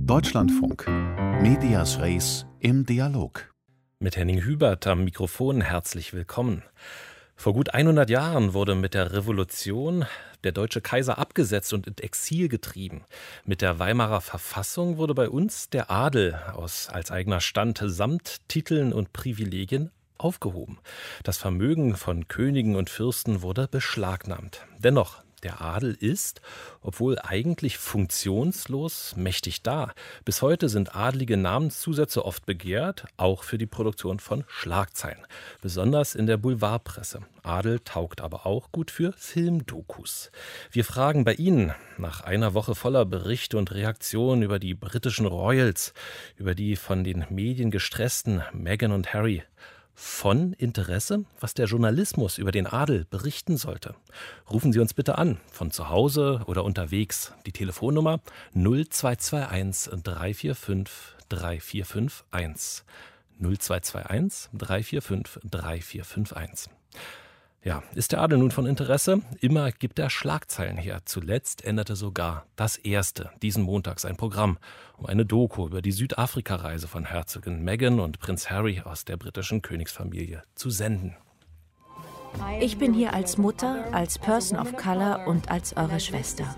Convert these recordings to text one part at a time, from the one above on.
Deutschlandfunk. Medias Res im Dialog. Mit Henning Hubert am Mikrofon herzlich willkommen. Vor gut 100 Jahren wurde mit der Revolution der deutsche Kaiser abgesetzt und in Exil getrieben. Mit der Weimarer Verfassung wurde bei uns der Adel als eigener Stand samt Titeln und Privilegien aufgehoben. Das Vermögen von Königen und Fürsten wurde beschlagnahmt. Dennoch, der Adel ist, obwohl eigentlich funktionslos, mächtig da. Bis heute sind adlige Namenszusätze oft begehrt, auch für die Produktion von Schlagzeilen. Besonders in der Boulevardpresse. Adel taugt aber auch gut für Filmdokus. Wir fragen bei Ihnen nach einer Woche voller Berichte und Reaktionen über die britischen Royals, über die von den Medien gestressten Meghan und Harry. Von Interesse, was der Journalismus über den Adel berichten sollte. Rufen Sie uns bitte an, von zu Hause oder unterwegs. Die Telefonnummer 0221 345 3451. 0221 345 3451. Ja, ist der Adel nun von Interesse? Immer gibt er Schlagzeilen her. Zuletzt änderte sogar das Erste diesen Montags ein Programm, um eine Doku über die Südafrika-Reise von Herzogin Meghan und Prinz Harry aus der britischen Königsfamilie zu senden. Ich bin hier als Mutter, als Person of Color und als eure Schwester.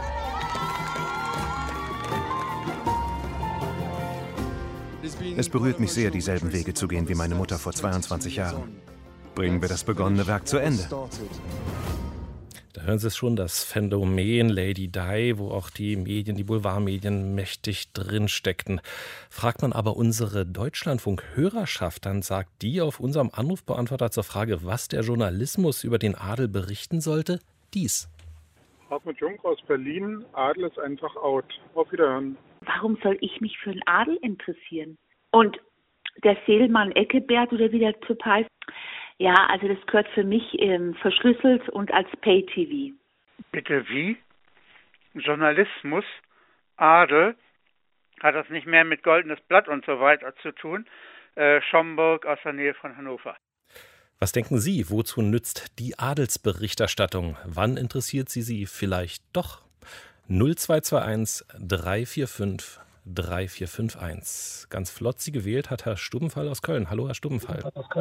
Es berührt mich sehr, dieselben Wege zu gehen wie meine Mutter vor 22 Jahren. Bringen wir das begonnene Werk zu Ende. Da hören Sie es schon, das Phänomen Lady Di, wo auch die Medien, die Boulevardmedien mächtig drin steckten. Fragt man aber unsere Deutschlandfunk-Hörerschaft, dann sagt die auf unserem Anrufbeantworter zur Frage, was der Journalismus über den Adel berichten sollte, dies. Hartmut Jung aus Berlin, Adel ist einfach out. Auf Wiederhören. Warum soll ich mich für den Adel interessieren? Und der Seelmann Eckebert oder wie der Typ heißt, ja, also das gehört für mich verschlüsselt und als Pay-TV. Bitte wie? Journalismus, Adel, hat das nicht mehr mit Goldenes Blatt und so weiter zu tun? Schomburg aus der Nähe von Hannover. Was denken Sie, wozu nützt die Adelsberichterstattung? Wann interessiert sie vielleicht doch? 0221 345 3451. Ganz flott Sie gewählt hat Herr Stubenfall aus Köln. Hallo, Herr Stubenfall.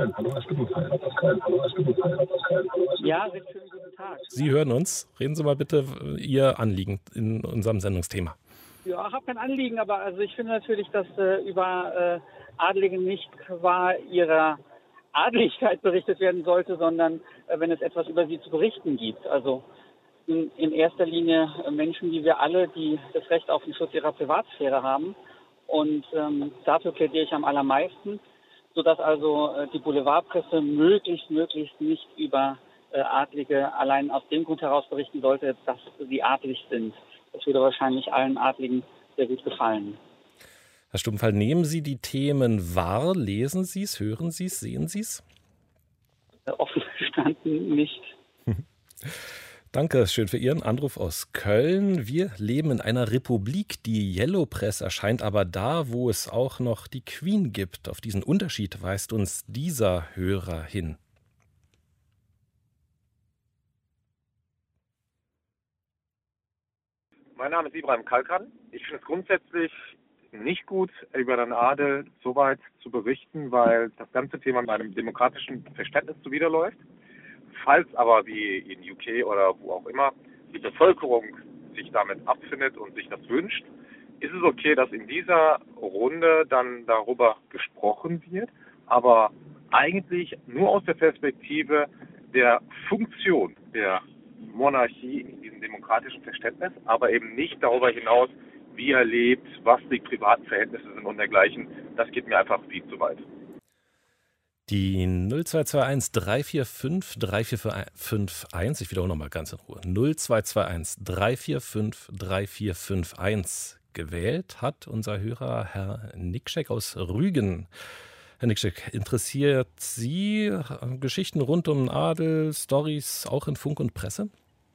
Ja, schönen guten Tag. Sie hören uns. Reden Sie mal bitte Ihr Anliegen in unserem Sendungsthema. Ja, ich habe kein Anliegen, aber also ich finde natürlich, dass über Adlige nicht qua ihrer Adligkeit berichtet werden sollte, sondern wenn es etwas über sie zu berichten gibt. Also in erster Linie Menschen, wie wir alle, die das Recht auf den Schutz ihrer Privatsphäre haben. Und dafür plädiere ich am allermeisten, sodass also die Boulevardpresse möglichst nicht über Adlige allein aus dem Grund heraus berichten sollte, dass sie adlig sind. Das würde wahrscheinlich allen Adligen sehr gut gefallen. Herr Stubenfall, nehmen Sie die Themen wahr? Lesen Sie es? Hören Sie es? Sehen Sie es? Offen gestanden nicht. Danke, schön für Ihren Anruf aus Köln. Wir leben in einer Republik. Die Yellow Press erscheint aber da, wo es auch noch die Queen gibt. Auf diesen Unterschied weist uns dieser Hörer hin. Mein Name ist Ibrahim Kalkan. Ich finde es grundsätzlich nicht gut, über den Adel so weit zu berichten, weil das ganze Thema meinem demokratischen Verständnis zuwiderläuft. Falls aber wie in UK oder wo auch immer die Bevölkerung sich damit abfindet und sich das wünscht, ist es okay, dass in dieser Runde dann darüber gesprochen wird, aber eigentlich nur aus der Perspektive der Funktion der Monarchie in diesem demokratischen Verständnis, aber eben nicht darüber hinaus, wie er lebt, was die privaten Verhältnisse sind und dergleichen. Das geht mir einfach viel zu weit. Die 0221 345 3451, ich wiederhole nochmal ganz in Ruhe, 0221 345 3451 gewählt hat unser Hörer Herr Nikschek aus Rügen. Herr Nikschek, interessiert Sie Geschichten rund um Adel, Storys auch in Funk und Presse?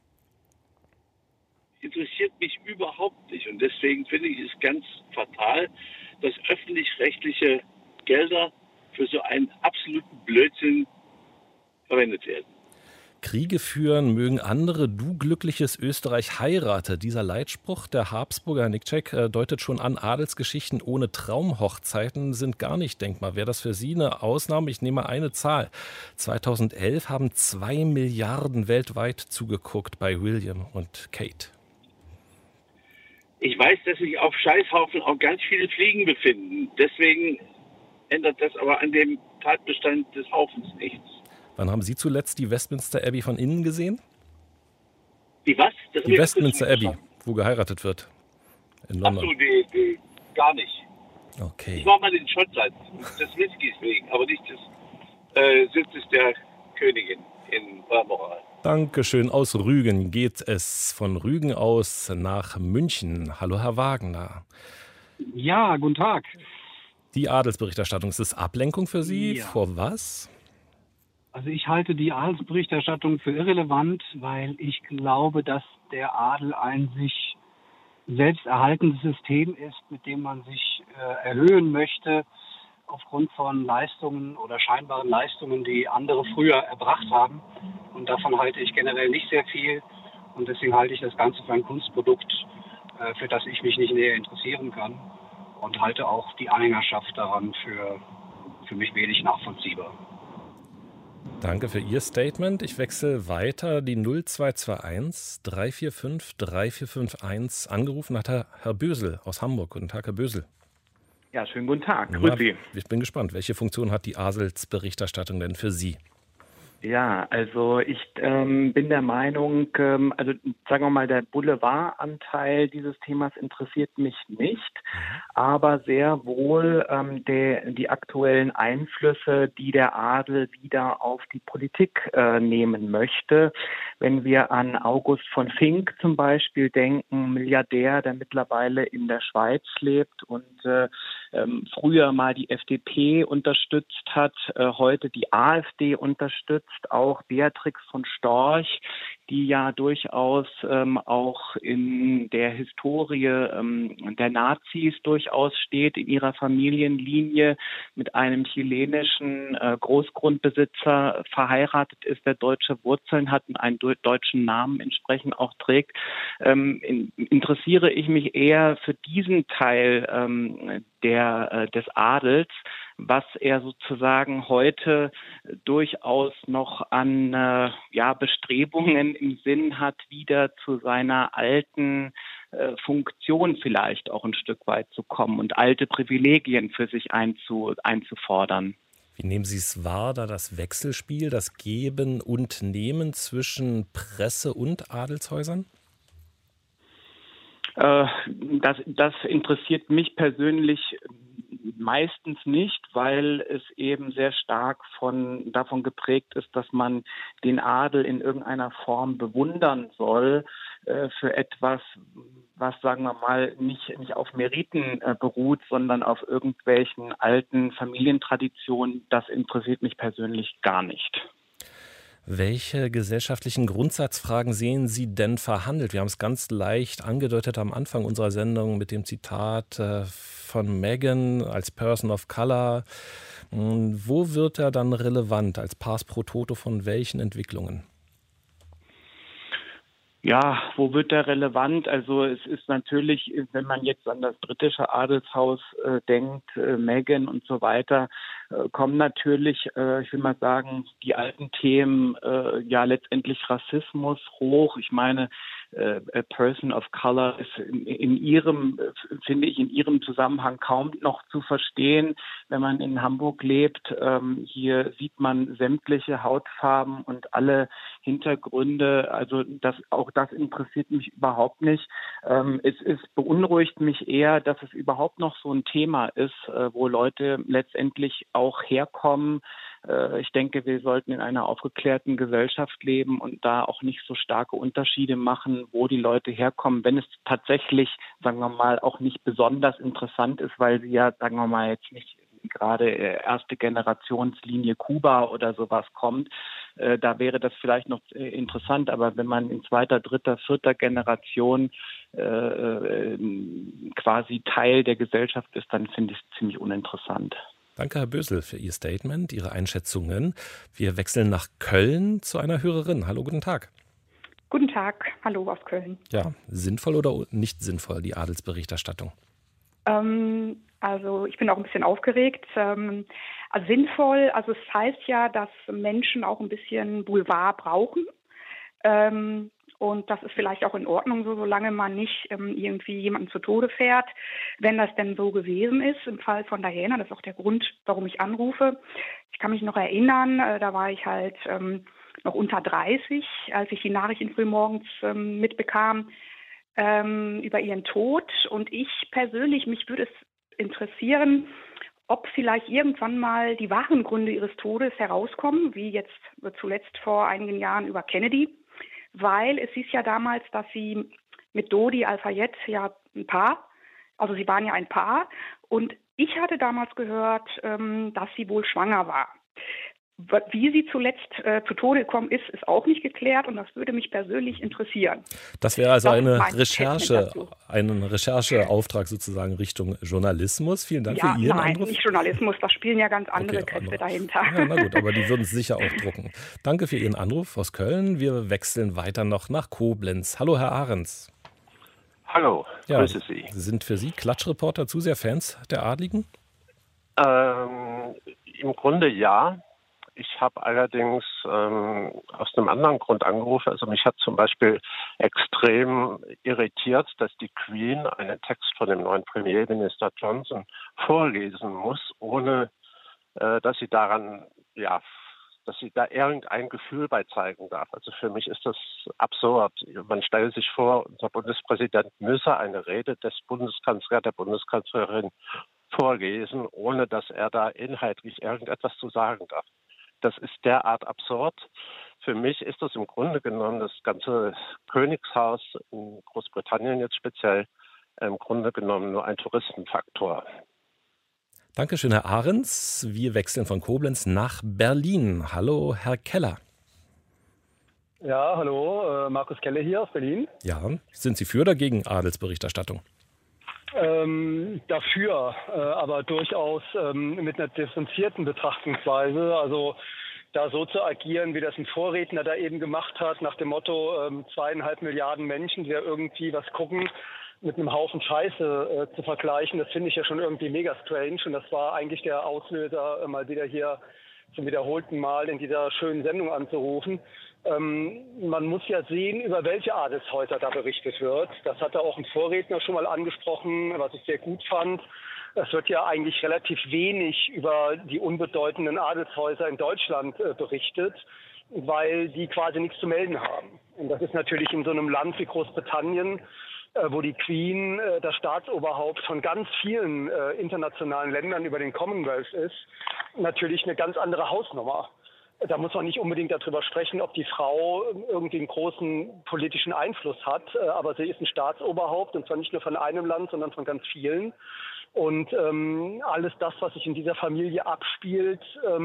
Interessiert mich überhaupt nicht und deswegen finde ich es ganz fatal, dass öffentlich-rechtliche Gelder für so einen absoluten Blödsinn verwendet werden. Kriege führen mögen andere, du glückliches Österreich heirate. Dieser Leitspruch der Habsburger, Herr Nikček, deutet schon an, Adelsgeschichten ohne Traumhochzeiten sind gar nicht denkbar. Wäre das für Sie eine Ausnahme? Ich nehme eine Zahl. 2011 haben 2 Milliarden weltweit zugeguckt bei William und Kate. Ich weiß, dass sich auf Scheißhaufen auch ganz viele Fliegen befinden. Deswegen ändert das aber an dem Tatbestand des Haufens nichts. Wann haben Sie zuletzt die Westminster Abbey von innen gesehen? Die was? Die Westminster Abbey, wo geheiratet wird. In London. Ach so, gar nicht. Okay. Ich war mal in Schottland, des Whiskys wegen, aber nicht des Sitzes der Königin in Balmoral. Dankeschön. Aus Rügen geht es von Rügen aus nach München. Hallo, Herr Wagner. Ja, guten Tag. Die Adelsberichterstattung, ist das Ablenkung für Sie? Ja. Vor was? Also ich halte die Adelsberichterstattung für irrelevant, weil ich glaube, dass der Adel ein sich selbst erhaltendes System ist, mit dem man sich erhöhen möchte aufgrund von Leistungen oder scheinbaren Leistungen, die andere früher erbracht haben. Und davon halte ich generell nicht sehr viel. Und deswegen halte ich das Ganze für ein Kunstprodukt, für das ich mich nicht näher interessieren kann. Und halte auch die Anhängerschaft daran für mich wenig nachvollziehbar. Danke für Ihr Statement. Ich wechsle weiter. Die 0221 345 3451 angerufen hat Herr Bösel aus Hamburg. Guten Tag, Herr Bösel. Ja, schönen guten Tag. Grüß Sie. Ich bin gespannt. Welche Funktion hat die Adelsberichterstattung denn für Sie? Ja, also ich bin der Meinung, also sagen wir mal, der Boulevardanteil dieses Themas interessiert mich nicht, aber sehr wohl die aktuellen Einflüsse, die der Adel wieder auf die Politik nehmen möchte. Wenn wir an August von Fink zum Beispiel denken, Milliardär, der mittlerweile in der Schweiz lebt und früher mal die FDP unterstützt hat, heute die AfD unterstützt, auch Beatrix von Storch, die ja durchaus auch in der Historie der Nazis durchaus steht, in ihrer Familienlinie mit einem chilenischen Großgrundbesitzer verheiratet ist, der deutsche Wurzeln hat und einen deutschen Namen entsprechend auch trägt, interessiere ich mich eher für diesen Teil des Adels, was er sozusagen heute durchaus noch an Bestrebungen im Sinn hat, wieder zu seiner alten Funktion vielleicht auch ein Stück weit zu kommen und alte Privilegien für sich einzufordern. Wie nehmen Sie es wahr, da das Wechselspiel, das Geben und Nehmen zwischen Presse und Adelshäusern? Das interessiert mich persönlich meistens nicht, weil es eben sehr stark davon geprägt ist, dass man den Adel in irgendeiner Form bewundern soll für etwas, was, sagen wir mal, nicht auf Meriten beruht, sondern auf irgendwelchen alten Familientraditionen. Das interessiert mich persönlich gar nicht. Welche gesellschaftlichen Grundsatzfragen sehen Sie denn verhandelt? Wir haben es ganz leicht angedeutet am Anfang unserer Sendung mit dem Zitat von Meghan als Person of Color. Wo wird er dann relevant als Pars pro Toto von welchen Entwicklungen? Ja, wo wird der relevant? Also es ist natürlich, wenn man jetzt an das britische Adelshaus denkt, Meghan und so weiter, kommen natürlich, ich will mal sagen, die alten Themen, letztendlich Rassismus hoch. Ich meine, a Person of Color ist in ihrem Zusammenhang kaum noch zu verstehen. Wenn man in Hamburg lebt, hier sieht man sämtliche Hautfarben und alle Hintergründe. Also das interessiert mich überhaupt nicht. Es beunruhigt mich eher, dass es überhaupt noch so ein Thema ist, wo Leute letztendlich auch herkommen. Ich denke, wir sollten in einer aufgeklärten Gesellschaft leben und da auch nicht so starke Unterschiede machen, wo die Leute herkommen, wenn es tatsächlich, sagen wir mal, auch nicht besonders interessant ist, weil sie ja, sagen wir mal, jetzt nicht gerade erste Generationslinie Kuba oder sowas kommt. Da wäre das vielleicht noch interessant, aber wenn man in zweiter, dritter, vierter Generation quasi Teil der Gesellschaft ist, dann finde ich es ziemlich uninteressant. Danke, Herr Bösel, für Ihr Statement, Ihre Einschätzungen. Wir wechseln nach Köln zu einer Hörerin. Hallo, guten Tag. Guten Tag, hallo aus Köln. Ja, sinnvoll oder nicht sinnvoll, die Adelsberichterstattung? Also ich bin auch ein bisschen aufgeregt. Also sinnvoll, also es heißt ja, dass Menschen auch ein bisschen Boulevard brauchen. Und das ist vielleicht auch in Ordnung so, solange man nicht irgendwie jemanden zu Tode fährt, wenn das denn so gewesen ist. Im Fall von Diana, das ist auch der Grund, warum ich anrufe. Ich kann mich noch erinnern, da war ich halt noch unter 30, als ich die Nachrichten frühmorgens mitbekam über ihren Tod. Und ich persönlich, mich würde es interessieren, ob vielleicht irgendwann mal die wahren Gründe ihres Todes herauskommen, wie jetzt zuletzt vor einigen Jahren über Kennedy. Weil es hieß ja damals, dass sie mit Dodi Al-Fayed ja ein Paar, also sie waren ja ein Paar. Und ich hatte damals gehört, dass sie wohl schwanger war. Wie sie zuletzt zu Tode gekommen ist, ist auch nicht geklärt und das würde mich persönlich interessieren. Das wäre also ein Rechercheauftrag sozusagen Richtung Journalismus. Vielen Dank für Ihren Anruf. Nein, nicht Journalismus, da spielen ja ganz andere Kräfte dahinter. Ja, na gut, aber die würden es sicher auch drucken. Danke für Ihren Anruf aus Köln. Wir wechseln weiter noch nach Koblenz. Hallo, Herr Ahrens. Hallo, grüße Sie. Sind für Sie Klatschreporter zu sehr Fans der Adligen? Im Grunde ja. Ich habe allerdings aus einem anderen Grund angerufen. Also mich hat zum Beispiel extrem irritiert, dass die Queen einen Text von dem neuen Premierminister Johnson vorlesen muss, ohne dass sie daran, dass sie da irgendein Gefühl bei zeigen darf. Also für mich ist das absurd. Man stellt sich vor, unser Bundespräsident müsse eine Rede des Bundeskanzlers, der Bundeskanzlerin vorlesen, ohne dass er da inhaltlich irgendetwas zu sagen darf. Das ist derart absurd. Für mich ist das im Grunde genommen das ganze Königshaus in Großbritannien jetzt speziell im Grunde genommen nur ein Touristenfaktor. Dankeschön, Herr Ahrens. Wir wechseln von Koblenz nach Berlin. Hallo, Herr Keller. Ja, hallo, Markus Keller hier aus Berlin. Ja, sind Sie für oder gegen Adelsberichterstattung? Dafür, aber durchaus mit einer differenzierten Betrachtungsweise. Also da so zu agieren, wie das ein Vorredner da eben gemacht hat, nach dem Motto 2,5 Milliarden Menschen, die da irgendwie was gucken, mit einem Haufen Scheiße zu vergleichen, das finde ich ja schon irgendwie mega strange. Und das war eigentlich der Auslöser, mal wieder hier zum wiederholten Mal in dieser schönen Sendung anzurufen. Man muss ja sehen, über welche Adelshäuser da berichtet wird. Das hatte auch ein Vorredner schon mal angesprochen, was ich sehr gut fand. Es wird ja eigentlich relativ wenig über die unbedeutenden Adelshäuser in Deutschland berichtet, weil die quasi nichts zu melden haben. Und das ist natürlich in so einem Land wie Großbritannien, wo die Queen das Staatsoberhaupt von ganz vielen internationalen Ländern über den Commonwealth ist, natürlich eine ganz andere Hausnummer. Da muss man nicht unbedingt darüber sprechen, ob die Frau irgendwie einen großen politischen Einfluss hat, aber sie ist ein Staatsoberhaupt und zwar nicht nur von einem Land, sondern von ganz vielen. Und alles das, was sich in dieser Familie abspielt,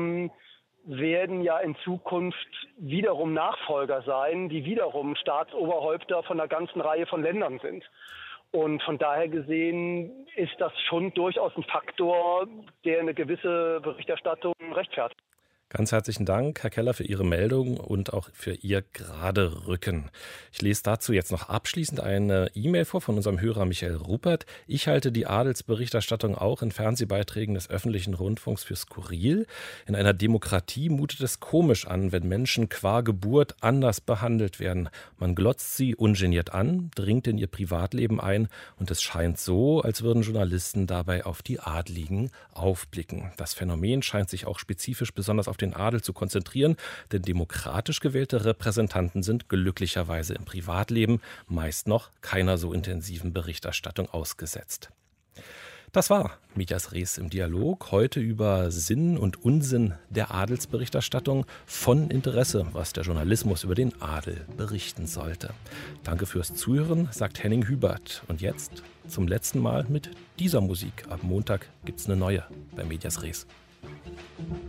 werden ja in Zukunft wiederum Nachfolger sein, die wiederum Staatsoberhäupter von einer ganzen Reihe von Ländern sind. Und von daher gesehen ist das schon durchaus ein Faktor, der eine gewisse Berichterstattung rechtfertigt. Ganz herzlichen Dank, Herr Keller, für Ihre Meldung und auch für Ihr gerade Rücken. Ich lese dazu jetzt noch abschließend eine E-Mail vor von unserem Hörer Michael Ruppert. Ich halte die Adelsberichterstattung auch in Fernsehbeiträgen des öffentlichen Rundfunks für skurril. In einer Demokratie mutet es komisch an, wenn Menschen qua Geburt anders behandelt werden. Man glotzt sie ungeniert an, dringt in ihr Privatleben ein und es scheint so, als würden Journalisten dabei auf die Adligen aufblicken. Das Phänomen scheint sich auch spezifisch besonders auf den Adel zu konzentrieren, denn demokratisch gewählte Repräsentanten sind glücklicherweise im Privatleben meist noch keiner so intensiven Berichterstattung ausgesetzt. Das war Medias Res im Dialog, heute über Sinn und Unsinn der Adelsberichterstattung, von Interesse, was der Journalismus über den Adel berichten sollte. Danke fürs Zuhören, sagt Henning Hubert. Und jetzt zum letzten Mal mit dieser Musik. Ab Montag gibt's eine neue bei Medias Res.